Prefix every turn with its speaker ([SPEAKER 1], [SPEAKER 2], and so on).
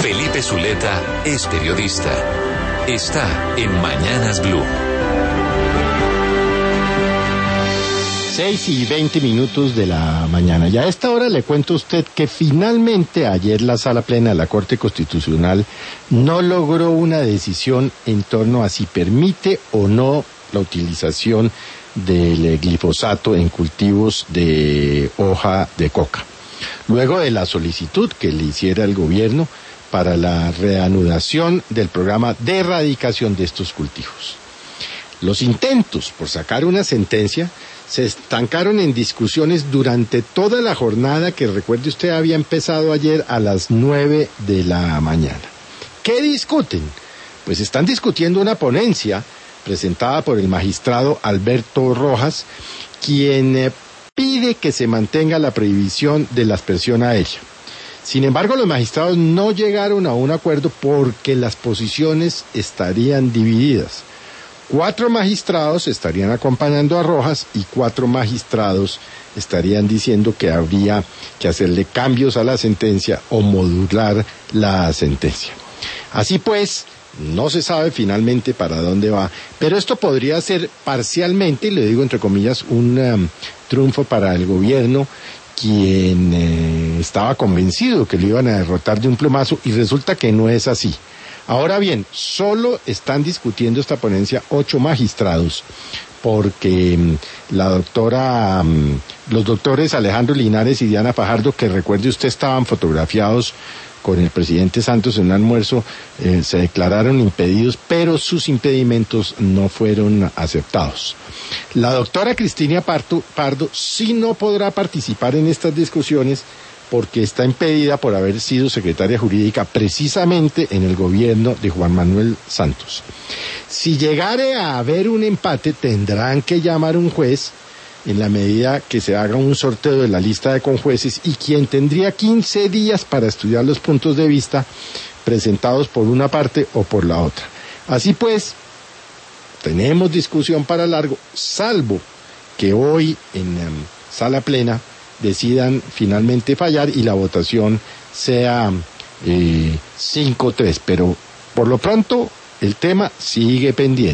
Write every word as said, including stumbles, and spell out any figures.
[SPEAKER 1] Felipe Zuleta es periodista. Está en Mañanas Blue.
[SPEAKER 2] seis y veinte minutos de la mañana. Y a esta hora le cuento a usted que finalmente ayer la Sala Plena de la Corte Constitucional no logró una decisión en torno a si permite o no la utilización del glifosato en cultivos de hoja de coca. Luego de la solicitud que le hiciera el gobierno para la reanudación del programa de erradicación de estos cultivos. Los intentos por sacar una sentencia se estancaron en discusiones durante toda la jornada que, recuerde usted, había empezado ayer a las nueve de la mañana. ¿Qué discuten? Pues están discutiendo una ponencia presentada por el magistrado Alberto Rojas, quien eh, pide que se mantenga la prohibición de la aspersión aérea. Sin embargo, los magistrados no llegaron a un acuerdo porque las posiciones estarían divididas. Cuatro magistrados estarían acompañando a Rojas y cuatro magistrados estarían diciendo que habría que hacerle cambios a la sentencia o modular la sentencia. Así pues, no se sabe finalmente para dónde va, pero esto podría ser parcialmente, y le digo entre comillas, un um, triunfo para el gobierno, quien eh, estaba convencido que lo iban a derrotar de un plumazo, y resulta que no es así. Ahora bien, solo están discutiendo esta ponencia ocho magistrados, porque um, la doctora, um, los doctores Alejandro Linares y Diana Fajardo, que recuerde usted estaban fotografiados con el presidente Santos en un almuerzo, eh, se declararon impedidos, pero sus impedimentos no fueron aceptados. La doctora Cristina Pardo, Pardo sí no podrá participar en estas discusiones porque está impedida por haber sido secretaria jurídica precisamente en el gobierno de Juan Manuel Santos. Si llegare a haber un empate, tendrán que llamar un juez en la medida que se haga un sorteo de la lista de conjueces, y quien tendría quince días para estudiar los puntos de vista presentados por una parte o por la otra. Así pues, tenemos discusión para largo, salvo que hoy en um, Sala Plena decidan finalmente fallar y la votación sea eh, cinco tres, pero por lo pronto el tema sigue pendiente.